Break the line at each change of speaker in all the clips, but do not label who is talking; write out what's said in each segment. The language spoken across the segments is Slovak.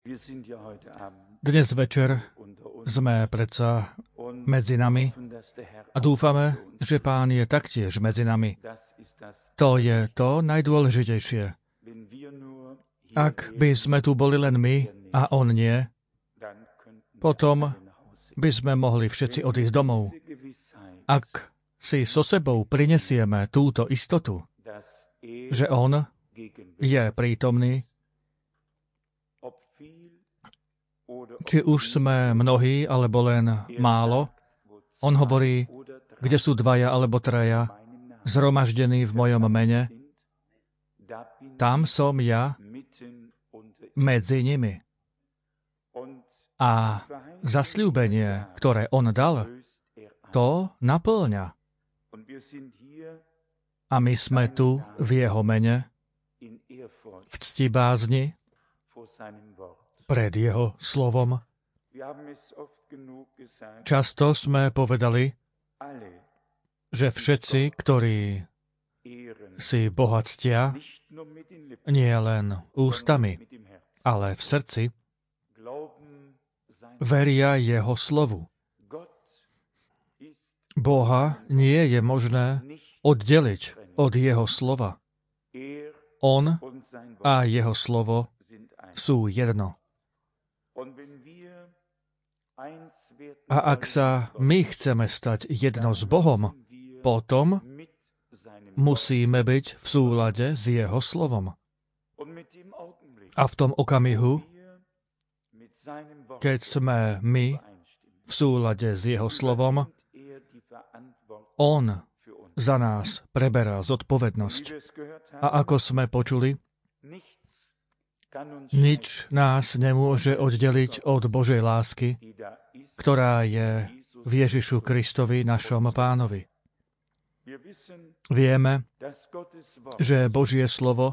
Dnes večer sme predsa medzi nami a dúfame, že Pán je taktiež medzi nami. To je to najdôležitejšie. Ak by sme tu boli len my a on nie, potom by sme mohli všetci odísť domov. Ak si so sebou prinesieme túto istotu, že on je prítomný, či už sme mnohí, alebo len málo, on hovorí, kde sú dvaja alebo traja, zhromaždení v mojom mene, tam som ja medzi nimi. A zasľúbenie, ktoré on dal, to naplňa. A my sme tu v jeho mene, v ctibázni, pred jeho slovom. Často sme povedali, že všetci, ktorí si Boha ctia, nie len ústami, ale v srdci, veria jeho slovu. Boha nie je možné oddeliť od jeho slova. On a jeho slovo sú jedno. A ak sa my chceme stať jedno s Bohom, potom musíme byť v súlade s jeho slovom. A v tom okamihu, keď sme my v súlade s jeho slovom, on za nás preberá zodpovednosť. A ako sme počuli, nič nás nemôže oddeliť od Božej lásky, ktorá je v Ježišu Kristovi, našom Pánovi. Vieme, že Božie slovo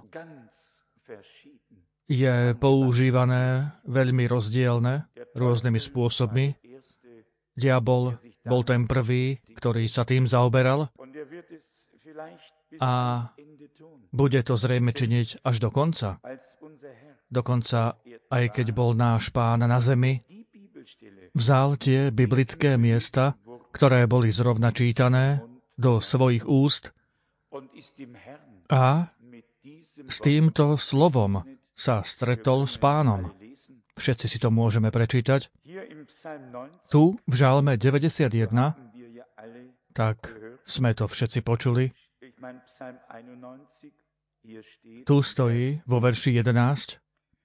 je používané veľmi rozdielne, rôznymi spôsobmi. Diabol bol ten prvý, ktorý sa tým zaoberal a bude to zrejme činiť až do konca. Dokonca, aj keď bol náš Pán na zemi, vzal tie biblické miesta, ktoré boli zrovna čítané, do svojich úst a s týmto slovom sa stretol s Pánom. Všetci si to môžeme prečítať. Tu v Žalme 91, tak sme to všetci počuli. Tu stojí vo verši 11,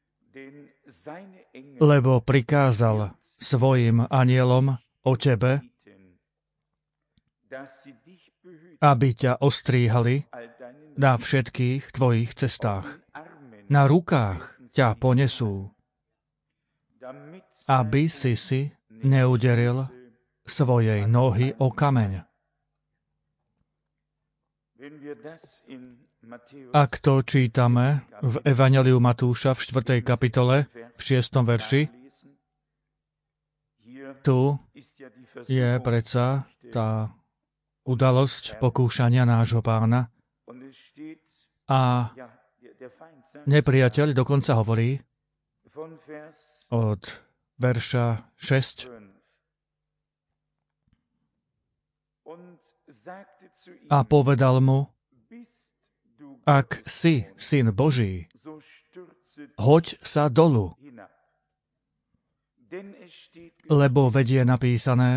lebo prikázal svojim anielom o tebe, aby ťa ostríhali na všetkých tvojich cestách. Na rukách ťa ponesú, aby si neuderil svojej nohy o kameň. Ak to čítame v Evanjeliu Matúša v 4. kapitole, v 6. verši, tu je predsa tá udalosť pokúšania nášho Pána a nepriateľ dokonca hovorí od verša 6, a povedal mu, ak si syn Boží, hoď sa dolu, lebo veď je napísané,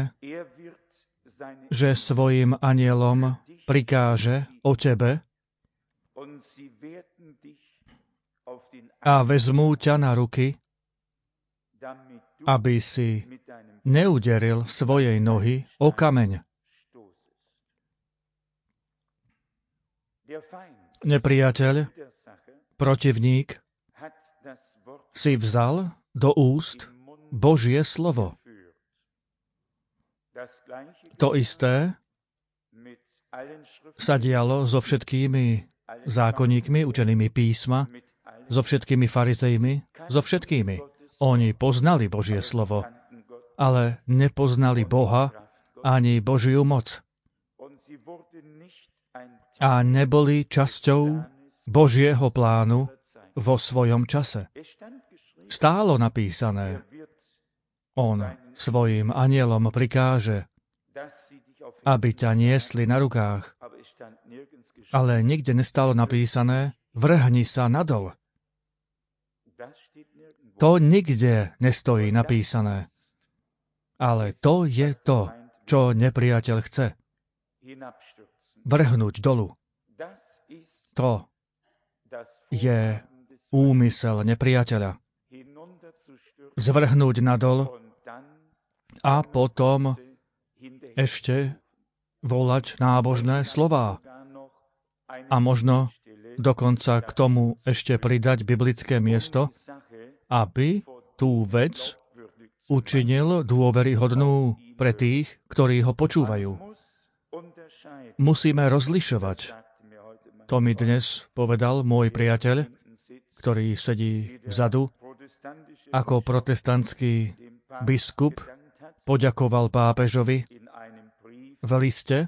že svojim anielom prikáže o tebe a vezmú ťa na ruky, aby si neuderil svojej nohy o kameň. Nepriateľ, protivník, si vzal do úst Božie slovo. To isté sa dialo so všetkými zákonníkmi, učenými písma, so všetkými farizejmi, so všetkými. Oni poznali Božie slovo, ale nepoznali Boha ani Božiu moc. A neboli časťou Božieho plánu vo svojom čase. stálo napísané. On svojim anielom prikáže, aby ťa niesli na rukách. Ale nikde nestálo napísané, vrhni sa nadol. To nikde nestojí napísané. Ale to je to, čo nepriateľ chce. Vrhnúť dolu. To je úmysel nepriateľa. Zvrhnúť nadol a potom ešte volať nábožné slová. A možno dokonca k tomu ešte pridať biblické miesto, aby tú vec učinil dôveryhodnú pre tých, ktorí ho počúvajú. Musíme rozlišovať. To mi dnes povedal môj priateľ, ktorý sedí vzadu, ako protestantský biskup poďakoval pápežovi v liste.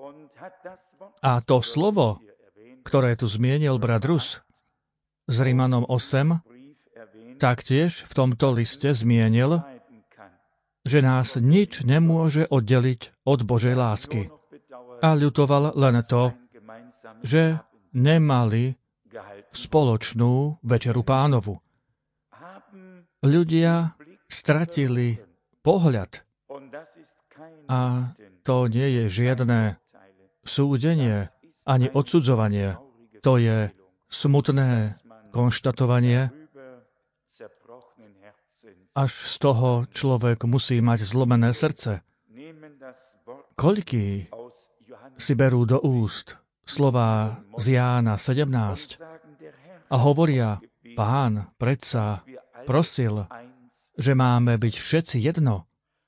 A to slovo, ktoré tu zmienil brat Rus z Rimanom 8, taktiež v tomto liste zmienil, že nás nič nemôže oddeliť od Božej lásky. A ľutoval len to, že nemali spoločnú večeru Pánovu. Ľudia stratili pohľad a to nie je žiadne súdenie ani odsudzovanie. To je smutné konštatovanie. Až z toho človek musí mať zlomené srdce. Koľkí si berú do úst slová z Jána 17 a hovoria, Pán predsa prosil, že máme byť všetci jedno.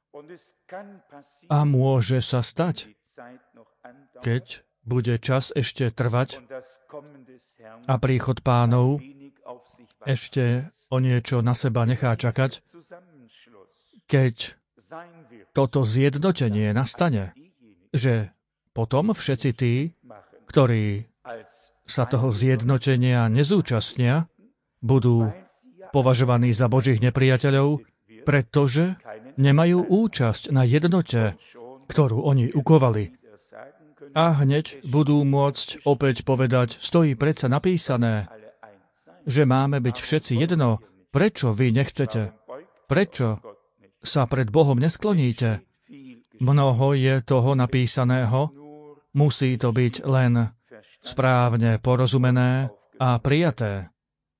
A môže sa stať, keď bude čas ešte trvať a príchod Pánov ešte o niečo na seba nechá čakať, keď toto zjednotenie nastane, že potom všetci tí, ktorí sa toho zjednotenia nezúčastnia, budú považovaní za Božích nepriateľov, pretože nemajú účasť na jednote, ktorú oni ukovali. A hneď budú môcť opäť povedať, stojí predsa napísané, že máme byť všetci jedno. Prečo vy nechcete? Prečo sa pred Bohom neskloníte? Mnoho je toho napísaného, musí to byť len správne porozumené a prijaté.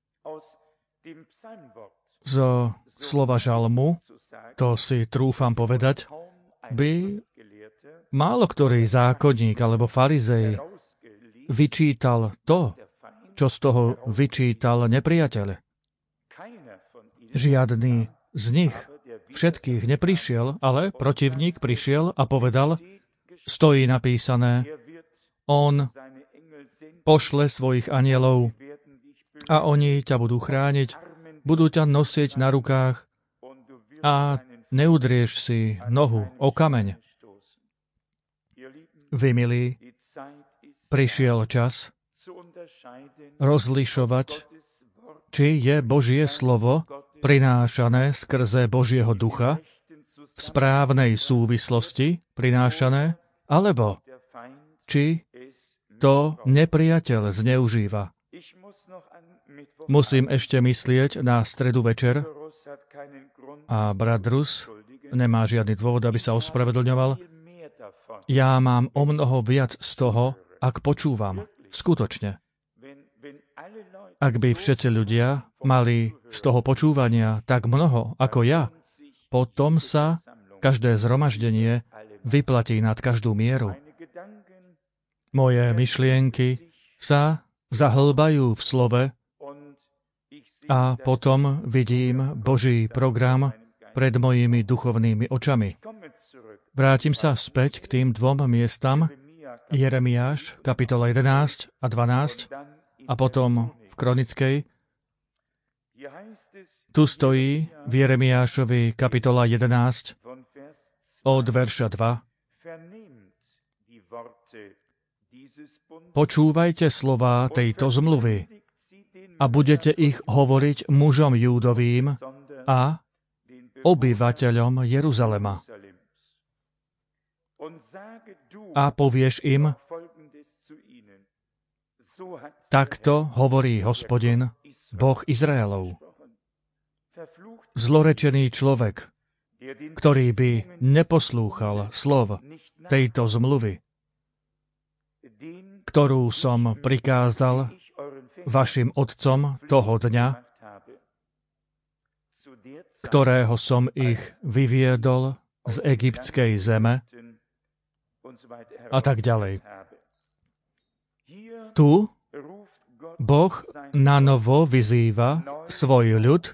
Zo slova žalmu, to si trúfam povedať, by málo ktorý zákonník alebo farizej vyčítal to, čo z toho vyčítal nepriateľ. Žiadny z nich všetkých neprišiel, ale protivník prišiel a povedal, stojí napísané, on pošle svojich anielov a oni ťa budú chrániť, budú ťa nosiť na rukách a neudrieš si nohu o kameň. Vy, milí, prišiel čas rozlišovať, či je Božie slovo prinášané skrze Božieho ducha, v správnej súvislosti prinášané, alebo či to nepriateľ zneužíva. Musím ešte myslieť na stredu večer a brat Rus nemá žiadny dôvod, aby sa ospravedlňoval. Ja mám o mnoho viac z toho, ak počúvam. Skutočne. Ak by všetci ľudia mali z toho počúvania tak mnoho ako ja, potom sa každé zhromaždenie vyplatí nad každú mieru. Moje myšlienky sa zahlbajú v slove a potom vidím Boží program pred mojimi duchovnými očami. Vrátim sa späť k tým dvom miestam, Jeremiáš, kapitola 11 a 12, a potom v Kronickej. Tu stojí v Jeremiášovi kapitola 11 od verša 2. Počúvajte slová tejto zmluvy a budete ich hovoriť mužom Júdovým a obyvateľom Jeruzalema. A povieš im, takto hovorí Hospodin, Boh Izraelov. Zlorečený človek, ktorý by neposlúchal slov tejto zmluvy, ktorú som prikázal vašim otcom toho dňa, ktorého som ich vyviedol z egyptskej zeme a tak ďalej. Tu Boh nanovo vyzýva svoj ľud,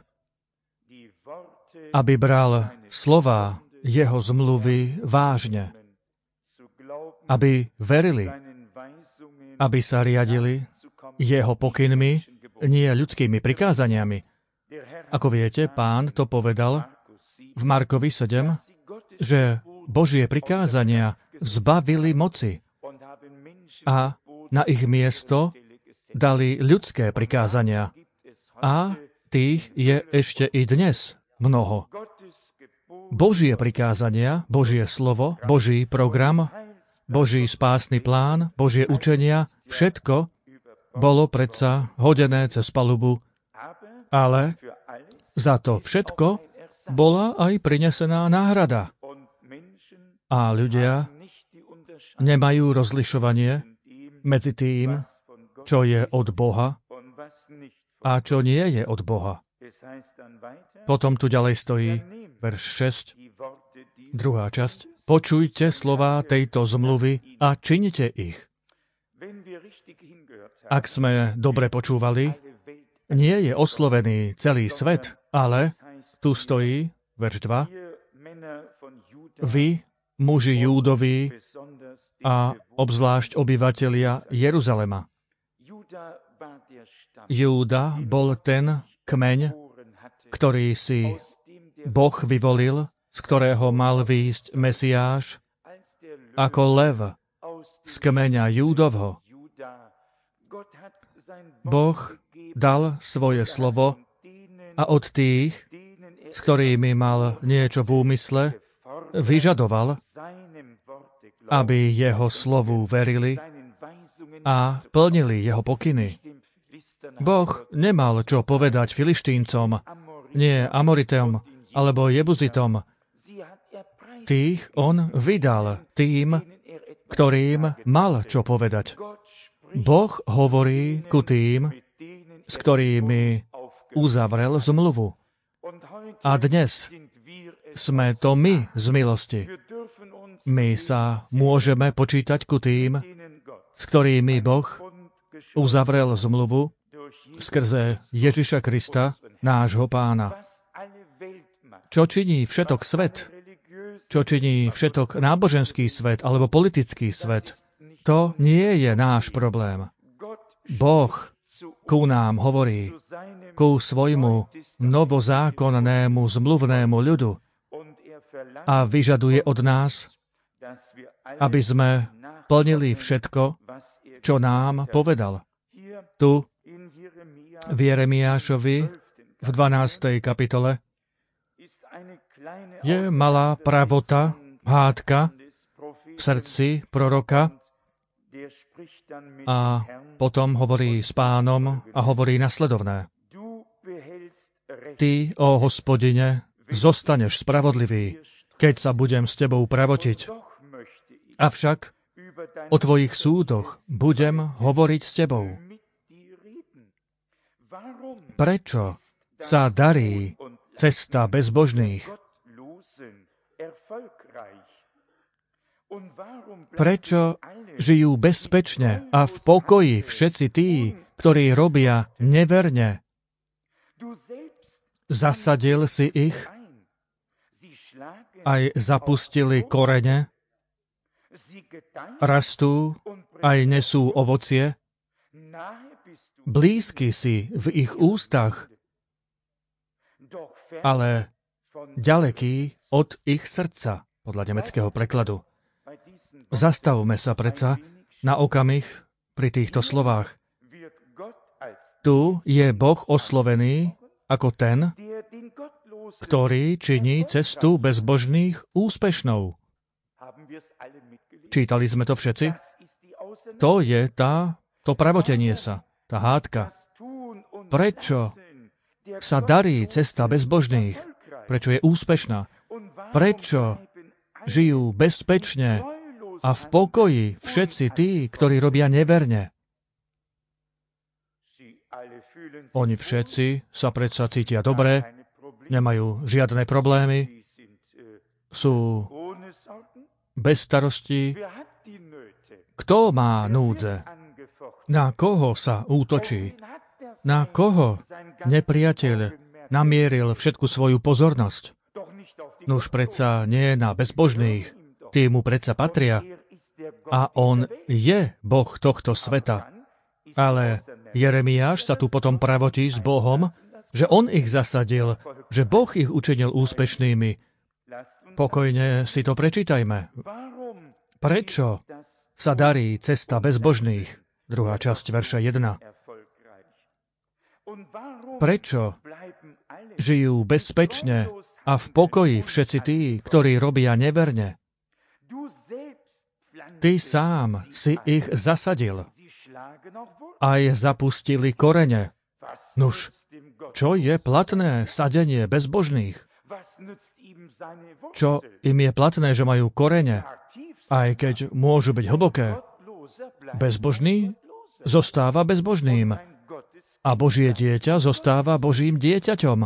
aby bral slová jeho zmluvy vážne, aby verili, aby sa riadili jeho pokynmi, nie ľudskými prikázaniami. Ako viete, Pán to povedal v Markovi 7, že Božie prikázania zbavili moci a na ich miesto dali ľudské prikázania. A tých je ešte i dnes mnoho. Božie prikázania, Božie slovo, Boží program, Boží spásny plán, Božie učenia, všetko bolo predsa hodené cez palubu, ale za to všetko bola aj prinesená náhrada. A ľudia nemajú rozlišovanie medzi tým, čo je od Boha a čo nie je od Boha. Potom tu ďalej stojí verš 6, druhá časť. Počujte slová tejto zmluvy a čiňte ich. Ak sme dobre počúvali, nie je oslovený celý svet, ale tu stojí, verš 2, vy, muži Júdovi a obzvlášť obyvatelia Jeruzalema. Júda bol ten kmeň, ktorý si Boh vyvolil, z ktorého mal výjsť Mesiáš, ako lev z kmeňa Júdovho. Boh dal svoje slovo a od tých, s ktorými mal niečo v úmysle, vyžadoval, aby jeho slovu verili a plnili jeho pokyny. Boh nemal čo povedať Filištíncom, nie Amoritom alebo Jebuzitom. Tých on vydal tým, ktorým mal čo povedať. Boh hovorí ku tým, s ktorými uzavrel zmluvu. A dnes sme to my z milosti. My sa môžeme počítať ku tým, s ktorými Boh uzavrel zmluvu skrze Ježiša Krista, nášho Pána. Čo činí všetok svet? Čo činí všetok náboženský svet alebo politický svet? To nie je náš problém. Boh ku nám hovorí, ku svojmu novozákonnému zmluvnému ľudu a vyžaduje od nás, aby sme plnili všetko, čo nám povedal. Tu v Jeremiášovi v 12. kapitole je malá pravota, hádka v srdci proroka a potom hovorí s Pánom a hovorí nasledovné. Ty, ó Hospodine, zostaneš spravodlivý, keď sa budem s tebou pravotiť. Avšak o tvojich súdoch budem hovoriť s tebou. Prečo sa darí cesta bezbožných? Prečo žijú bezpečne a v pokoji všetci tí, ktorí robia neverne? Zasadil si ich, aj zapustili korene, rastú, aj nesú ovocie, blízky si v ich ústach, ale ďaleký od ich srdca, podľa nemeckého prekladu. Zastavme sa predsa na okamih pri týchto slovách. Tu je Boh oslovený ako ten, ktorý činí cestu bezbožných úspešnou. Čítali sme to všetci? To je to pravotenie sa, tá hádka. Prečo sa darí cesta bezbožných? Prečo je úspešná? Prečo žijú bezpečne a v pokoji všetci tí, ktorí robia neverne? Oni všetci sa predsa cítia dobre, nemajú žiadne problémy, sú bez starostí. Kto má núdze? Na koho sa útočí? Na koho nepriateľ namieril všetku svoju pozornosť? Nuž predsa nie na bezbožných, tí mu predsa patria. A on je Boh tohto sveta. Ale Jeremiáš sa tu potom pravotí s Bohom, že on ich zasadil, že Boh ich učinil úspešnými. Pokojne si to prečítajme. Prečo sa darí cesta bezbožných? Druhá časť verša 1. Prečo žijú bezpečne a v pokoji všetci tí, ktorí robia neverne? Ty sám si ich zasadil. Aj zapustili korene. Nuž, čo je platné sadenie bezbožných? Čo im je platné, že majú korene, aj keď môžu byť hlboké? Bezbožný zostáva bezbožným a Božie dieťa zostáva Božím dieťaťom.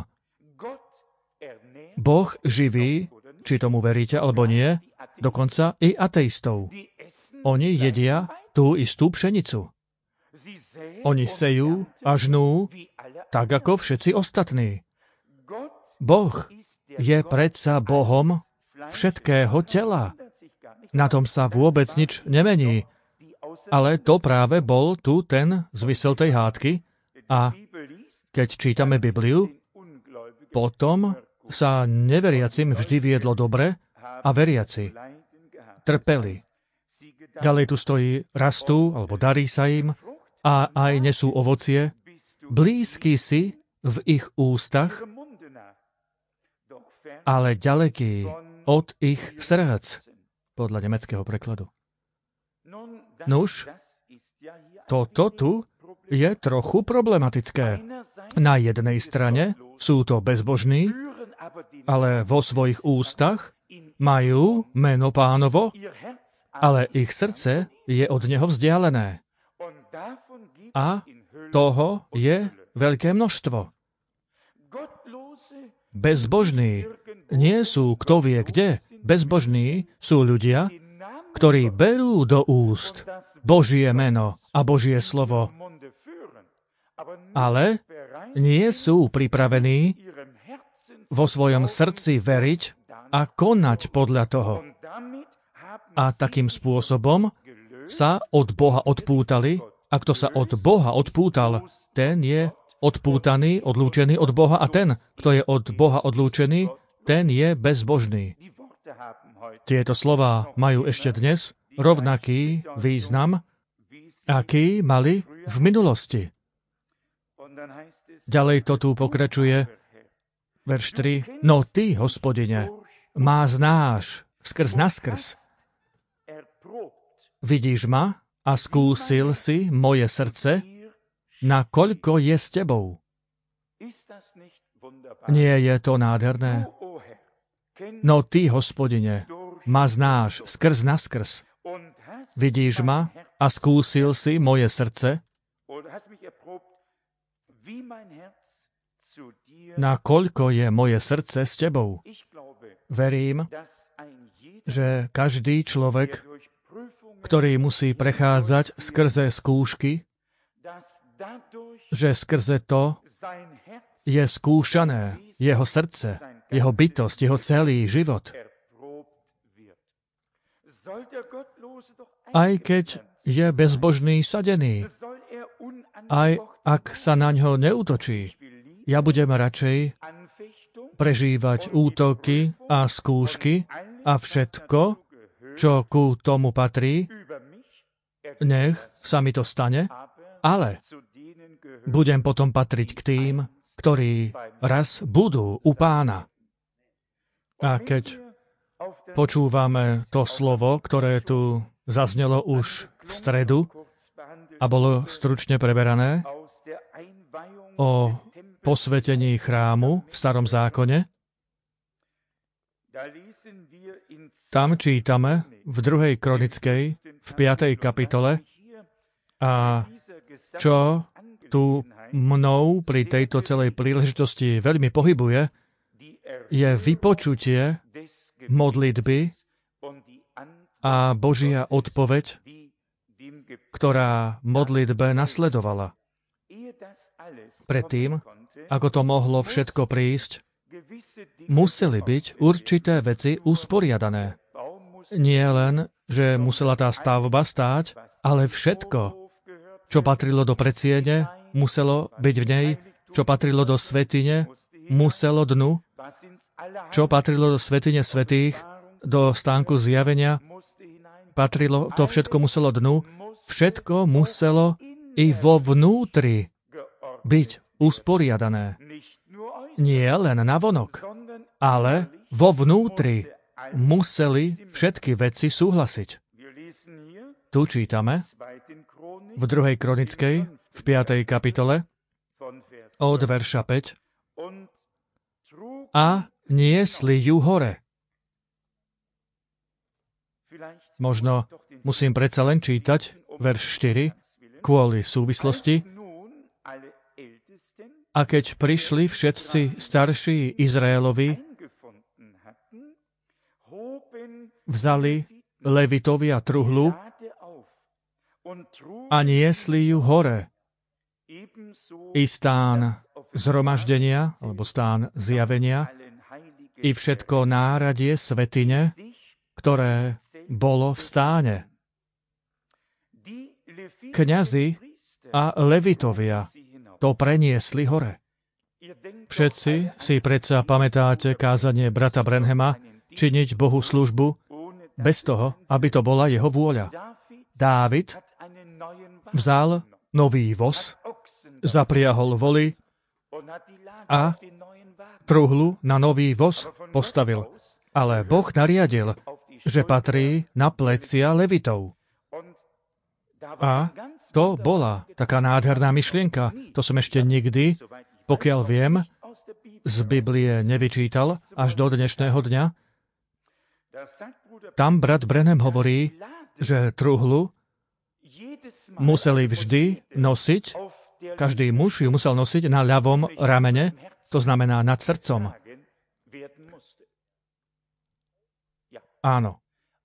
Boh živí, či tomu veríte alebo nie, dokonca i ateistov. Oni jedia tú istú pšenicu. Oni sejú a žnú, tak ako všetci ostatní. Boh je predsa Bohom všetkého tela. Na tom sa vôbec nič nemení. Ale to práve bol tu ten zmysel tej hádky. A keď čítame Bibliu, potom sa neveriacim vždy viedlo dobre a veriaci trpeli. Ďalej tu stojí, rastú, alebo darí sa im, a aj nesú ovocie, blízky si v ich ústach, ale ďaleký od ich srdc, podľa nemeckého prekladu. Nuž, toto tu je trochu problematické. Na jednej strane sú to bezbožní, ale vo svojich ústach majú meno Pánovo, ale ich srdce je od neho vzdialené. A toho je veľké množstvo. Bezbožní nie sú kto vie kde. Bezbožní sú ľudia, ktorí berú do úst Božie meno a Božie slovo, ale nie sú pripravení vo svojom srdci veriť a konať podľa toho. A takým spôsobom sa od Boha odpútali. A kto sa od Boha odpútal, ten je odpútaný, odlúčený od Boha, a ten, kto je od Boha odlúčený, ten je bezbožný. Tieto slová majú ešte dnes rovnaký význam, aký mali v minulosti. Ďalej to tu pokračuje, verš 3. No ty, Hospodine, má znáš skrz naskrz. Vidíš ma a skúsil si moje srdce, nakoľko je s tebou. Nie je to nádherné? No ty, Hospodine, ma znáš skrz naskrz. Vidíš ma a skúsil si moje srdce, nakoľko je moje srdce s tebou. Verím, že každý človek, ktorý musí prechádzať skrze skúšky, že skrze to je skúšané jeho srdce, jeho bytosť, jeho celý život. Aj keď je bezbožný sadený, aj ak sa na ňo neútočí, ja budem radšej prežívať útoky a skúšky a všetko, čo ku tomu patrí, nech sa mi to stane, ale budem potom patriť k tým, ktorí raz budú u Pána. A keď počúvame to slovo, ktoré tu zaznelo už v stredu a bolo stručne preberané o posvetení chrámu v Starom zákone, tam čítame v 2. Kronickej, v 5. kapitole, a čo tu mnou pri tejto celej príležitosti veľmi pohybuje, je vypočutie modlitby a Božia odpoveď, ktorá modlitbe nasledovala. Predtým, ako to mohlo všetko prísť, museli byť určité veci usporiadané. Nie len, že musela tá stavba stáť, ale všetko, čo patrilo do predsiene, muselo byť v nej, čo patrilo do svätyne, muselo dnu, čo patrilo do svätyne svätých, do stánku zjavenia, patrilo, to všetko muselo dnu, všetko muselo i vo vnútri byť usporiadané. Nie len navonok, ale vo vnútri museli všetky veci súhlasiť. Tu čítame v 2. Kronickej, v 5. kapitole, od verša 5. A niesli ju hore. Možno musím predsa len čítať verš 4 kvôli súvislosti. A keď prišli všetci starší Izraelovi, vzali Levitovia truhlu a niesli ju hore. I stán zhromaždenia, alebo stán zjavenia, i všetko náradie svätyne, ktoré bolo v stáne. Kňazi a Levitovia to preniesli hore. Všetci si predsa pamätáte kázanie brata Branhama činiť Bohu službu bez toho, aby to bola jeho vôľa. Dávid vzal nový voz, zapriahol voly a truhlu na nový voz postavil. Ale Boh nariadil, že patrí na plecia Levitov. A to bola taká nádherná myšlienka. To som ešte nikdy, pokiaľ viem, z Biblie nevyčítal až do dnešného dňa. Tam brat Branham hovorí, že truhlu museli vždy nosiť, každý muž ju musel nosiť na ľavom ramene, to znamená nad srdcom. Áno.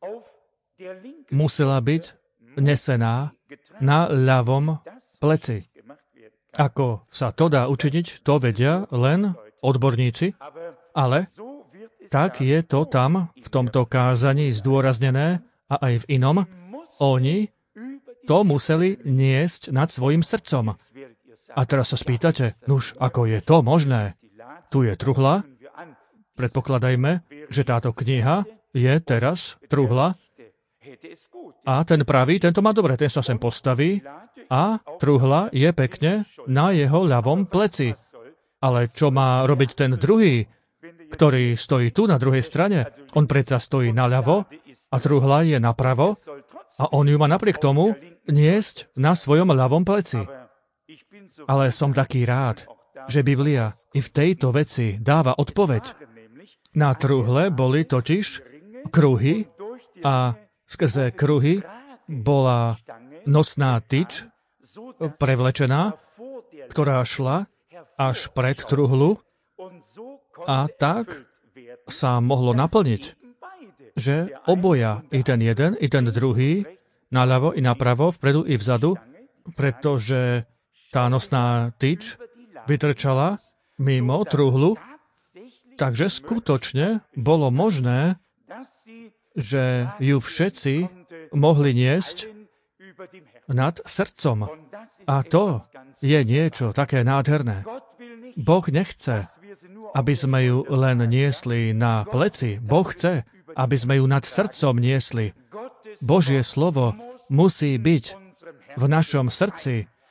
Musela byť nesená na ľavom pleci. Ako sa to dá učiniť, to vedia len odborníci, ale tak je to tam v tomto kázaní zdôraznené a aj v inom. Oni to museli niesť nad svojim srdcom. A teraz sa spýtate, nuž, ako je to možné? Tu je truhla. Predpokladajme, že táto kniha je teraz truhla. A ten pravý, tento má dobre, ten sa sem postaví a truhla je pekne na jeho ľavom pleci. Ale čo má robiť ten druhý, ktorý stojí tu na druhej strane? On predsa stojí naľavo a truhla je napravo a on ju má napriek tomu niesť na svojom ľavom pleci. Ale som taký rád, že Biblia i v tejto veci dáva odpoveď. Na truhle boli totiž kruhy a skrze kruhy bola nosná tyč prevlečená, ktorá šla až pred truhlu a tak sa mohlo naplniť, že oboja, i ten jeden, i ten druhý, naľavo i napravo, vpredu i vzadu, pretože tá nosná tyč vytrčala mimo truhlu, takže skutočne bolo možné, že ju všetci mohli niesť nad srdcom. A to je niečo také nádherné. Boh nechce, aby sme ju len niesli na pleci. Boh chce, aby sme ju nad srdcom niesli. Božie slovo musí byť v našom srdci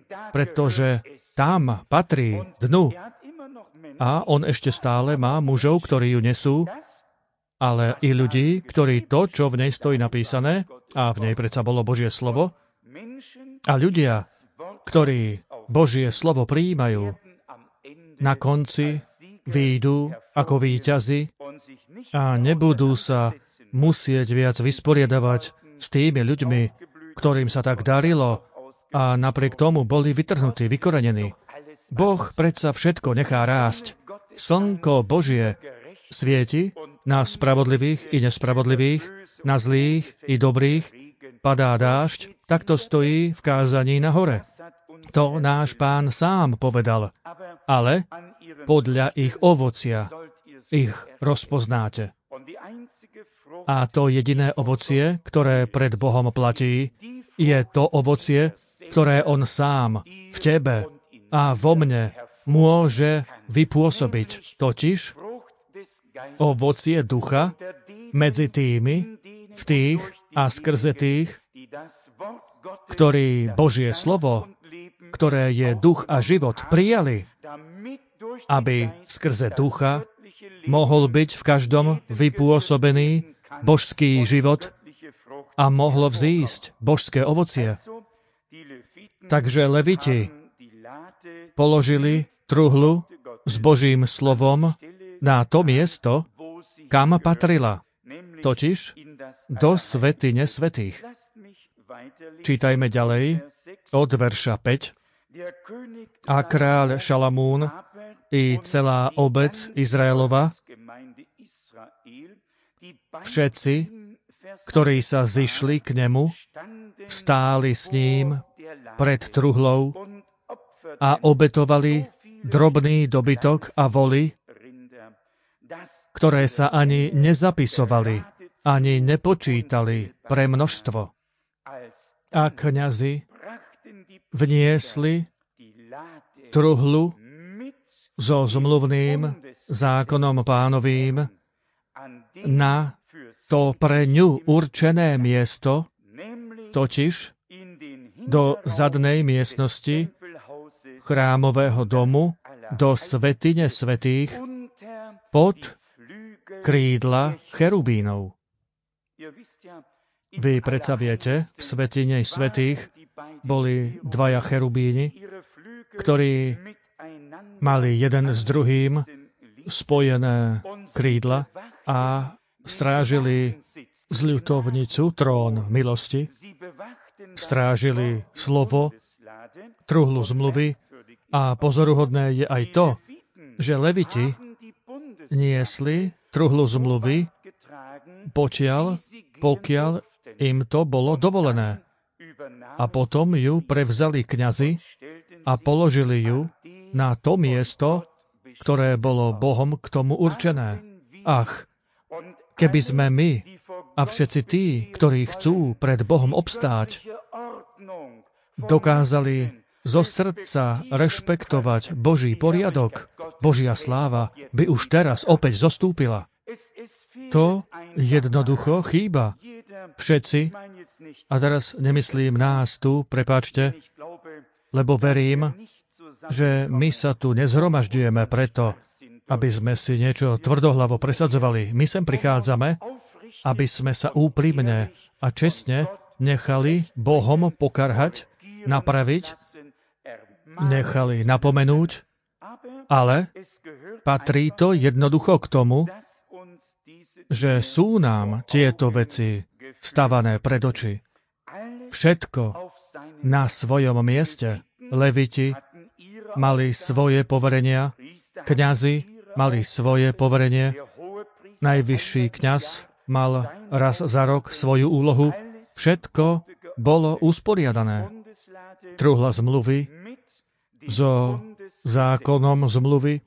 pretože tam patrí dnu. A on ešte stále má mužov, ktorí ju nesú, ale i ľudí, ktorí to, čo v nej stojí napísané, a v nej predsa bolo Božie slovo, a ľudia, ktorí Božie slovo prijímajú, na konci výjdu ako víťazi a nebudú sa musieť viac vysporiadavať s tými ľuďmi, ktorým sa tak darilo a napriek tomu boli vytrhnutí, vykorenení. Boh predsa všetko nechá rásť. Slnko Božie svieti na spravodlivých i nespravodlivých, na zlých i dobrých, padá dážď, tak to stojí v kázaní na hore. To náš Pán sám povedal, ale podľa ich ovocia ich rozpoznáte. A to jediné ovocie, ktoré pred Bohom platí, je to ovocie, ktoré On sám v tebe a vo mne môže vypôsobiť, totiž ovocie ducha medzi tými, v tých a skrze tých, ktorí Božie slovo, ktoré je duch a život, prijali, aby skrze ducha mohol byť v každom vypôsobený božský život a mohlo vzísť božské ovocie. Takže Leviti položili truhlu s Božím slovom na to miesto, kam patrila, totiž do svätyne svätých. Čítajme ďalej od verša 5. A kráľ Šalamún i celá obec Izraelova, všetci, ktorí sa zišli k nemu, stáli s ním pred truhlou a obetovali drobný dobytok a voly, ktoré sa ani nezapisovali, ani nepočítali pre množstvo. A kňazi vniesli truhlu so zmluvným zákonom Pánovým na to pre ňu určené miesto, totiž do zadnej miestnosti chrámového domu, do svätyne svätých, pod krídla cherubínov. Vy predsa viete, v svätyni svätých boli dvaja cherubíni, ktorí mali jeden s druhým spojené krídla a strážili zľutovnicu, trón milosti, strážili slovo, truhlu zmluvy a pozoruhodné je aj to, že Leviti niesli truhlu zmluvy pokiaľ im to bolo dovolené. A potom ju prevzali kňazi a položili ju na to miesto, ktoré bolo Bohom k tomu určené. Ach, keby sme my a všetci tí, ktorí chcú pred Bohom obstáť, dokázali zo srdca rešpektovať Boží poriadok, Božia sláva by už teraz opäť zostúpila. To jednoducho chýba. Všetci, a teraz nemyslím nás tu, prepáčte, lebo verím, že my sa tu nezhromažďujeme preto, aby sme si niečo tvrdohlavo presadzovali. My sem prichádzame, aby sme sa úprimne a čestne nechali Bohom pokarhať, napraviť, nechali napomenúť, ale patrí to jednoducho k tomu, že sú nám tieto veci stavané pred oči. Všetko na svojom mieste. Leviti mali svoje poverenia, kňazi mali svoje poverenie, najvyšší kňaz mal raz za rok svoju úlohu. Všetko bolo usporiadané. Truhla zmluvy so zákonom zmluvy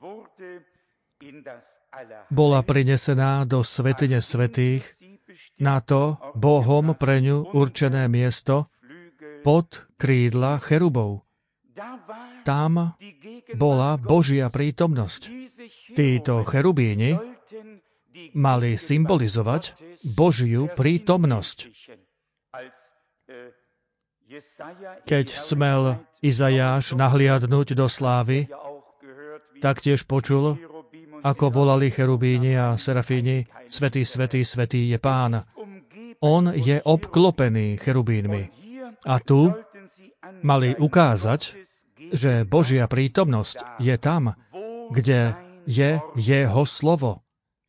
bola prinesená do svätyne svätých na to Bohom pre ňu určené miesto pod krídla cherubov. Tam bola Božia prítomnosť. Títo cherubíni mali symbolizovať Božiu prítomnosť. Keď smel Izajáš nahliadnúť do slávy, taktiež počul, ako volali cherubíni a serafíni, Svätý, svätý, svätý je Pán. On je obklopený cherubínmi. A tu mali ukázať, že Božia prítomnosť je tam, kde je jeho slovo.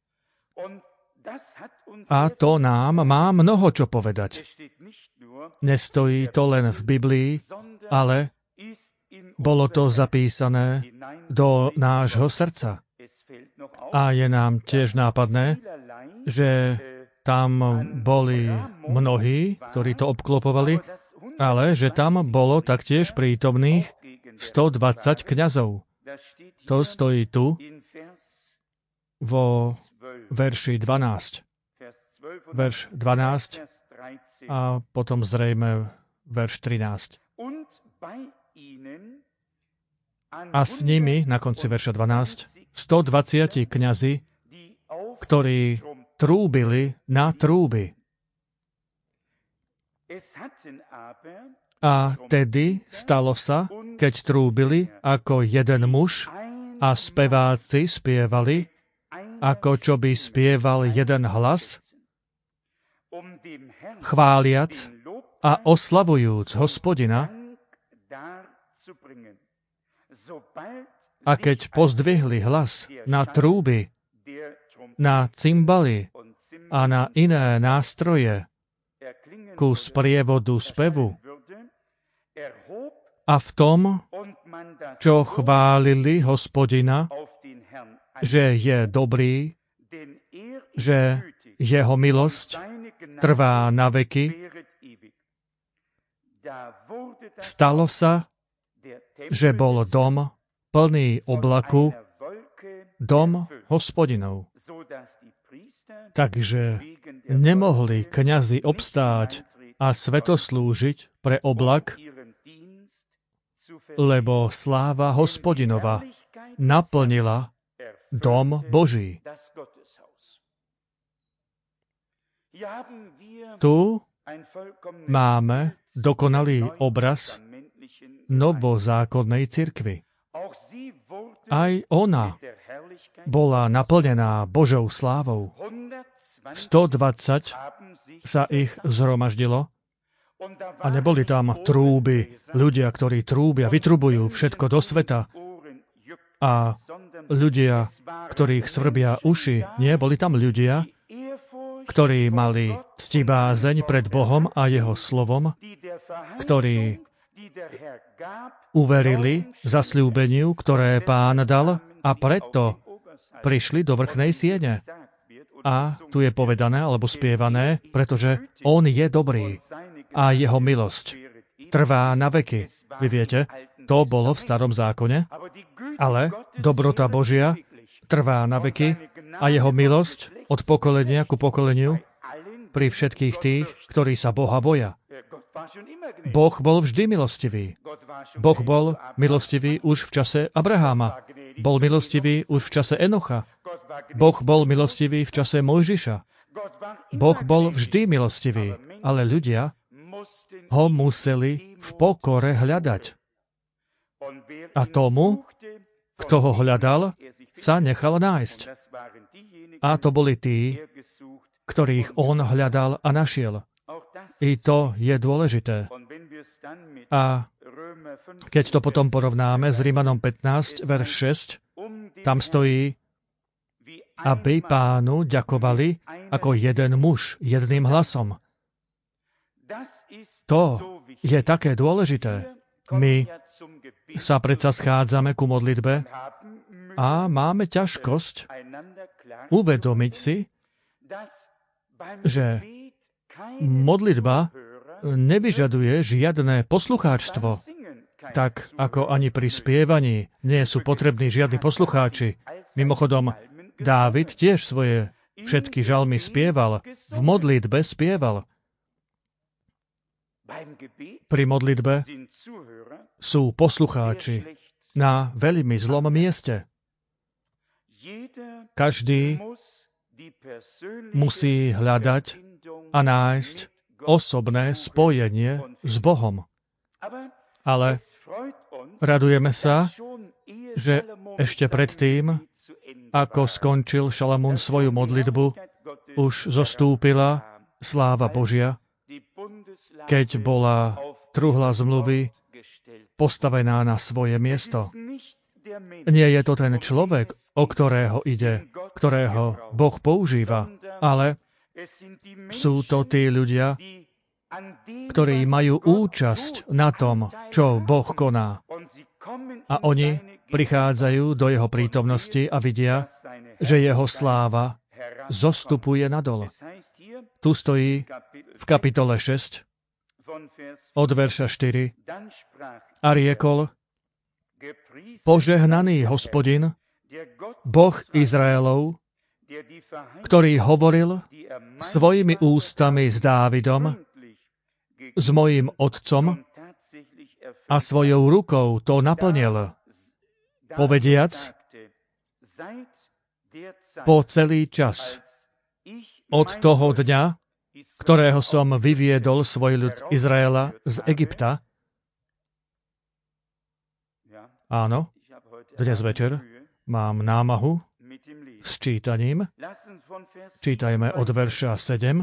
A to nám má mnoho čo povedať. Nestojí to len v Biblii, ale bolo to zapísané do nášho srdca. A je nám tiež nápadné, že tam boli mnohí, ktorí to obklopovali, ale že tam bolo taktiež prítomných 120 kňazov. To stojí tu vo verši 12. Verš 12 a potom zrejme verš 13. A s nimi, na konci verša 12, 120 kňazi, ktorí trúbili na trúby. A tedy stalo sa, keď trúbili ako jeden muž a speváci spievali, ako čo by spieval jeden hlas, chváliac a oslavujúc Hospodina. A keď pozdvihli hlas na trúby, na cymbaly a na iné nástroje ku sprievodu spevu, a v tom, čo chválili Hospodina, že je dobrý, že jeho milosť trvá na veky, stalo sa, že bol dom plný oblaku, dom Hospodinov. Takže nemohli kňazi obstáť a svetoslúžiť pre oblak, lebo sláva Hospodinova naplnila dom Boží. Tu máme dokonalý obraz novozákonnej cirkvi. Aj ona bola naplnená Božou slávou. 120 sa ich zhromaždilo a neboli tam trúby, ľudia, ktorí trúbia, vytrubujú všetko do sveta a ľudia, ktorých svrbia uši. Nie, boli tam ľudia, ktorí mali ctibázeň pred Bohom a jeho slovom, ktorí uverili zasľúbeniu, ktoré Pán dal, a preto prišli do vrchnej siene. A tu je povedané, alebo spievané, pretože on je dobrý a jeho milosť trvá na veky. Vy viete, to bolo v Starom zákone, ale dobrota Božia trvá na veky a jeho milosť od pokolenia ku pokoleniu pri všetkých tých, ktorí sa Boha boja. Boh bol vždy milostivý. Boh bol milostivý už v čase Abraháma. Bol milostivý už v čase Enocha. Boh bol milostivý v čase Mojžiša. Boh bol vždy milostivý, ale ľudia ho museli v pokore hľadať. A tomu, kto ho hľadal, sa nechal nájsť. A to boli tí, ktorých on hľadal a našiel. I to je dôležité. A keď to potom porovnáme s Rimanom 15, verš 6, tam stojí, aby Pánu ďakovali ako jeden muž, jedným hlasom. To je také dôležité. My sa predsa schádzame ku modlitbe a máme ťažkosť uvedomiť si, že modlitba nevyžaduje žiadne poslucháčstvo, tak ako ani pri spievaní nie sú potrební žiadni poslucháči. Mimochodom, Dávid tiež svoje všetky žalmy spieval, v modlitbe spieval. Pri modlitbe sú poslucháči na veľmi zlom mieste. Každý musí hľadať a nájsť osobné spojenie s Bohom. Ale radujeme sa, že ešte predtým, ako skončil Šalamún svoju modlitbu, už zostúpila sláva Božia, keď bola truhla zmluvy postavená na svoje miesto. Nie je to ten človek, o ktorého ide, ktorého Boh používa, ale sú to tí ľudia, ktorí majú účasť na tom, čo Boh koná. A oni prichádzajú do jeho prítomnosti a vidia, že jeho sláva zostupuje nadol. Tu stojí v kapitole 6, od verša 4, a riekol: Požehnaný Hospodin, Boh Izraelov, ktorý hovoril svojimi ústami s Dávidom, s mojím otcom, a svojou rukou to naplnil, povediac, po celý čas, od toho dňa, ktorého som vyviedol svoj ľud Izraela z Egypta. Áno, dnes večer mám námahu s čítaním. Čítajme od verša 7.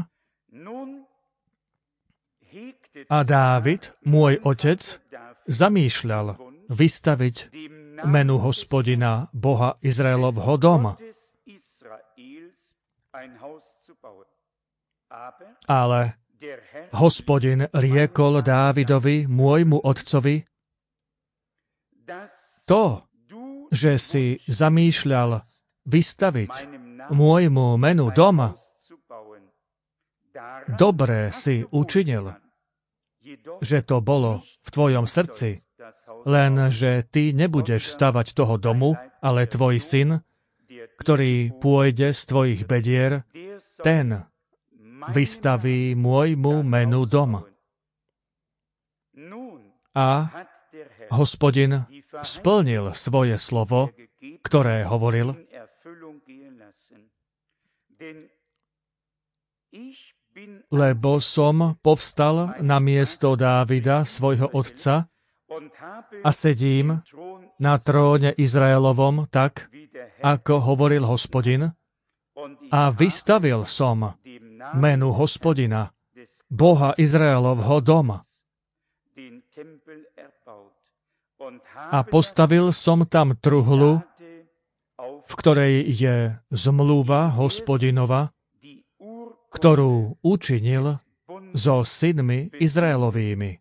A Dávid, môj otec, zamýšľal vystaviť menu Hospodina, Boha Izraelovho dom. Ale Hospodin riekol Dávidovi, môjmu otcovi, to, že si zamýšľal vystaviť môjmu menu dom, dobre si učinil, že to bolo v tvojom srdci, len že ty nebudeš stavať toho domu, ale tvoj syn, ktorý pôjde z tvojich bedier, ten vystaví môjmu menu dom. A Hospodin splnil svoje slovo, ktoré hovoril, lebo som povstal na miesto Dávida, svojho otca, a sedím na tróne Izraelovom tak, ako hovoril Hospodin, a vystavil som menu Hospodina, Boha Izraelovho dom. A postavil som tam truhlu, v ktorej je zmluva Hospodinova, ktorú učinil so synmi Izraelovými.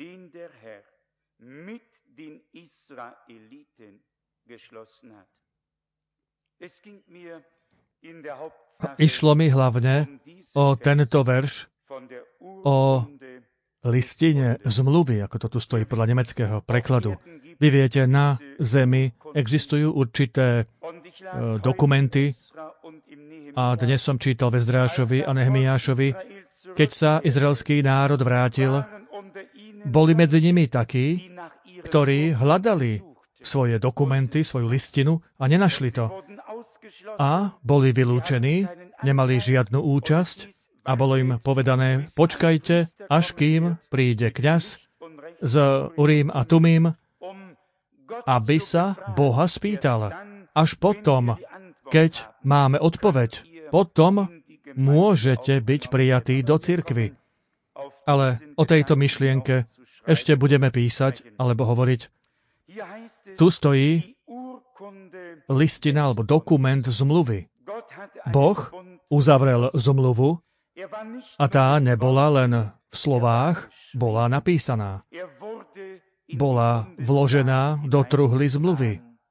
Išlo mi hlavne o tento verš, o listine zmluvy, ako to tu stojí podľa nemeckého prekladu. Vy viete, na zemi existujú určité dokumenty a dnes som čítal v Ezdrášovi a Nehemiášovi, keď sa izraelský národ vrátil, boli medzi nimi takí, ktorí hľadali svoje dokumenty, svoju listinu a nenašli to. A boli vylúčení, nemali žiadnu účasť a bolo im povedané, počkajte, až kým príde kňaz z Urím a Tumím, aby sa Boha spýtal. Až potom, keď máme odpoveď, potom môžete byť prijatí do cirkvi. Ale o tejto myšlienke ešte budeme písať alebo hovoriť. Tu stojí listina alebo dokument zmluvy. Boh uzavrel zmluvu a tá nebola len v slovách, bola napísaná. Bola vložená do truhly zmluvy.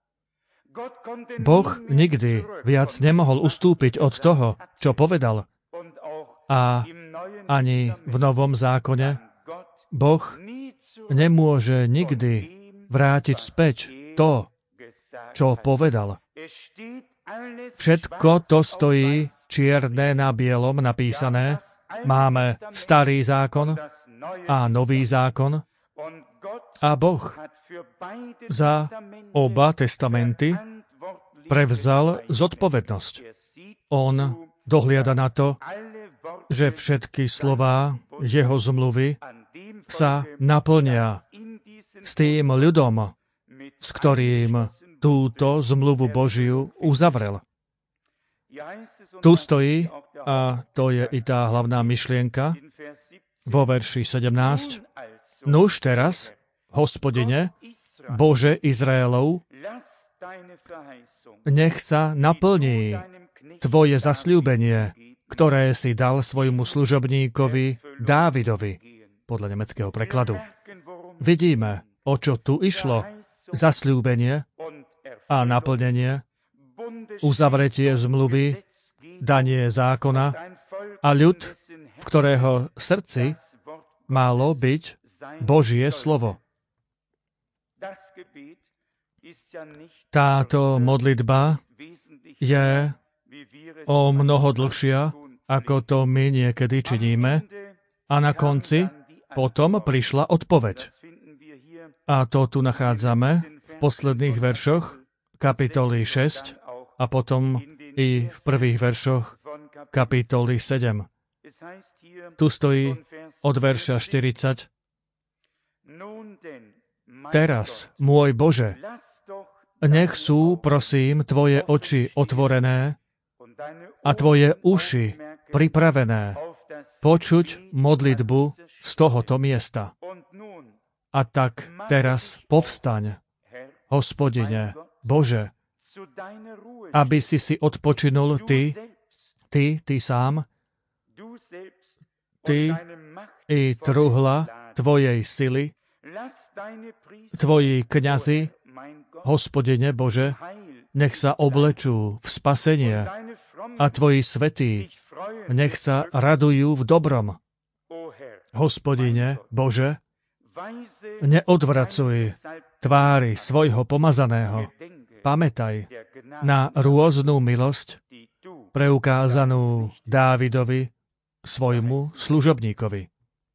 Boh nikdy viac nemohol ustúpiť od toho, čo povedal. A ani v Novom zákone Boh nemôže nikdy vrátiť späť to, čo povedal. Všetko to stojí čierne na bielom napísané. Máme Starý zákon a Nový zákon a Boh za oba testamenty prevzal zodpovednosť. On dohliada na to, že všetky slová jeho zmluvy sa naplnia s tým ľudom, s ktorým túto zmluvu Božiu uzavrel. Tu stojí, a to je i tá hlavná myšlienka, vo verši 17. Nuž teraz, Hospodine, Bože Izraelov, nech sa naplní Tvoje zasľúbenie, ktoré si dal svojmu služobníkovi Dávidovi, podľa nemeckého prekladu. Vidíme, o čo tu išlo. Zasľúbenie a naplnenie, uzavretie zmluvy, danie zákona a ľud, v ktorého srdci malo byť Božie slovo. Táto modlitba je o mnoho dlhšia, ako to my niekedy činíme, a na konci potom prišla odpoveď. A to tu nachádzame v posledných veršoch kapitoly 6 a potom i v prvých veršoch kapitoly 7. Tu stojí od verša 40. Teraz, môj Bože, nech sú, prosím, Tvoje oči otvorené a Tvoje uši pripravené počuť modlitbu z tohoto miesta. A tak teraz povstaň, Hospodine, Bože, aby si odpočinul Ty sám, Ty i truhla Tvojej sily, Tvoji kňazi, Hospodine Bože, nech sa oblečú v spasenie a Tvoji svätí nech sa radujú v dobrom. Hospodine Bože, neodvracuj tvári svojho pomazaného. Pamätaj na rôznu milosť preukázanú Dávidovi, svojmu služobníkovi.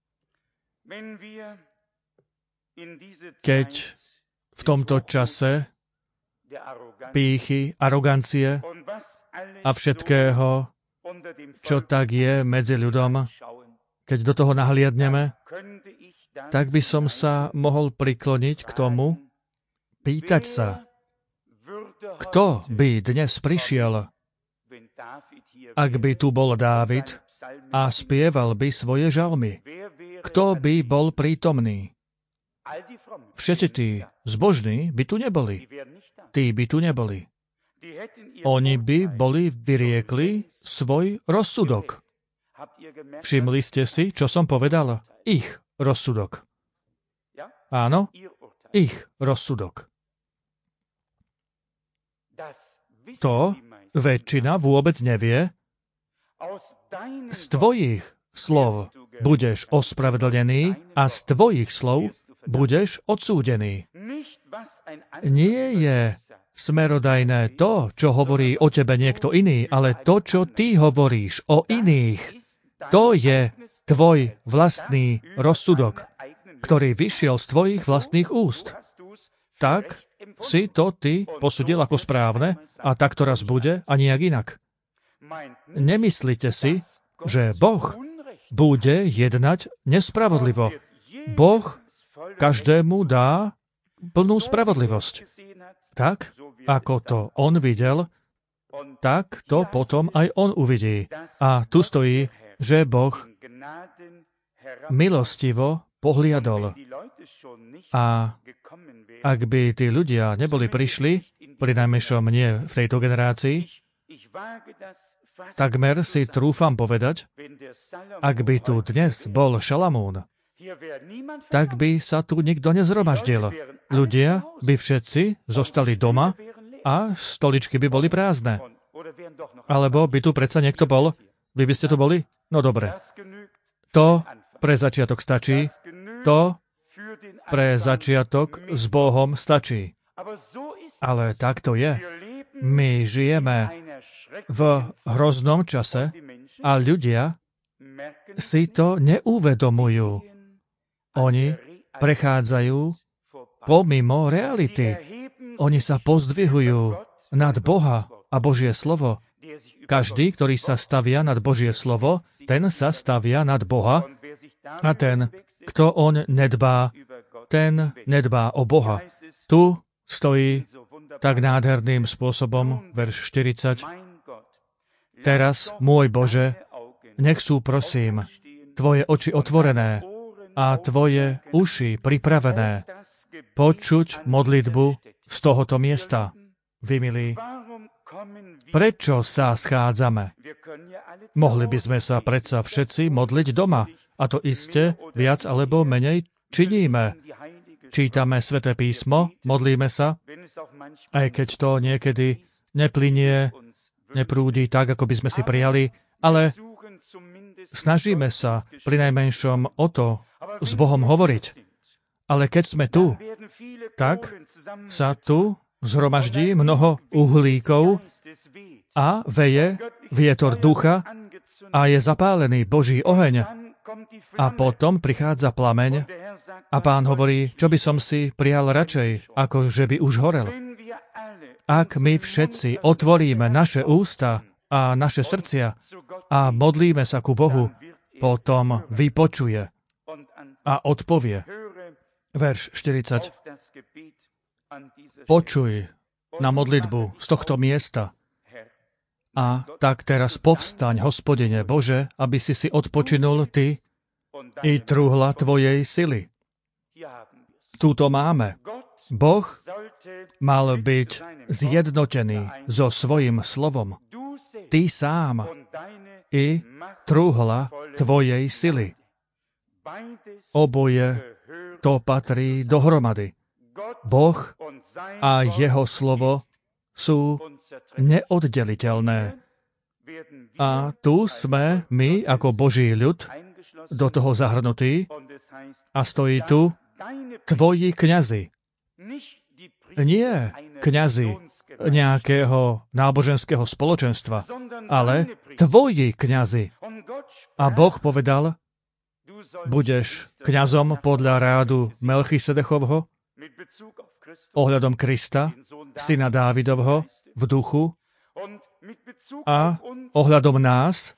Keď v tomto čase pýchy, arogancie a všetkého, čo tak je medzi ľudom, keď do toho nahliadneme, tak by som sa mohol prikloniť k tomu, pýtať sa, kto by dnes prišiel, ak by tu bol Dávid a spieval by svoje žalmy? Kto by bol prítomný? Všetci tí zbožní by tu neboli. Tí by tu neboli. Oni by boli vyriekli svoj rozsudok. Všimli ste si, čo som povedal? Ich rozsudok. Áno, ich rozsudok. To väčšina vôbec nevie. Z tvojich slov budeš ospravedlnený a z tvojich slov budeš odsúdený. Nie je smerodajné to, čo hovorí o tebe niekto iný, ale to, čo ty hovoríš o iných. To je tvoj vlastný rozsudok, ktorý vyšiel z tvojich vlastných úst. Tak si to ty posudil ako správne a tak to raz bude a nijak inak. Nemyslíte si, že Boh bude jednať nespravodlivo. Boh každému dá plnú spravodlivosť. Tak, ako to on videl, tak to potom aj on uvidí. A tu stojí, že Boh milostivo pohliadol. A ak by tí ľudia neboli prišli, prinajmenšom nie v tejto generácii, takmer si trúfam povedať, ak by tu dnes bol Šalamún, tak by sa tu nikto nezhromaždil. Ľudia by všetci zostali doma a stoličky by boli prázdne. Alebo by tu predsa niekto bol? Vy by ste tu boli? No dobre. To pre začiatok stačí. To pre začiatok s Bohom stačí. Ale tak to je. My žijeme v hroznom čase a ľudia si to neuvedomujú. Oni prechádzajú pomimo reality. Oni sa pozdvihujú nad Boha a Božie slovo. Každý, ktorý sa stavia nad Božie slovo, ten sa stavia nad Boha a ten, kto on nedbá ten nedbá o Boha. Tu stojí tak nádherným spôsobom, verš 40. Teraz, môj Bože, nech sú, prosím, tvoje oči otvorené a tvoje uši pripravené počuť modlitbu z tohoto miesta. Vy, milí, prečo sa schádzame? Mohli by sme sa predsa všetci modliť doma, a to iste viac alebo menej činíme. Čítame Sväté písmo, modlíme sa, aj keď to niekedy neplynie, neprúdi tak, ako by sme si prijali, ale snažíme sa prinajmenšom o to s Bohom hovoriť. Ale keď sme tu, tak sa tu zhromaždí mnoho uhlíkov a veje vietor ducha a je zapálený Boží oheň. A potom prichádza plameň a Pán hovorí, čo by som si prijal radšej, ako že by už horel. Ak my všetci otvoríme naše ústa a naše srdcia a modlíme sa ku Bohu, potom vypočuje a odpovie. Verš 40. Počuj na modlitbu z tohto miesta. A tak teraz povstaň, Hospodine Bože, aby si odpočinul Ty i truhla Tvojej sily. Túto máme. Boh mal byť zjednotený so svojím slovom. Ty sám i truhla Tvojej sily. Oboje to patrí dohromady. Boh a jeho slovo sú neoddeliteľné. A tu sme my, ako Boží ľud, do toho zahrnutí a stojí tu tvoji kňazi. Nie kňazi nejakého náboženského spoločenstva, ale tvoji kňazi. A Boh povedal, budeš kňazom podľa rádu Melchisedechovho, ohľadom Krista, syna Dávidovho, v duchu, a ohľadom nás,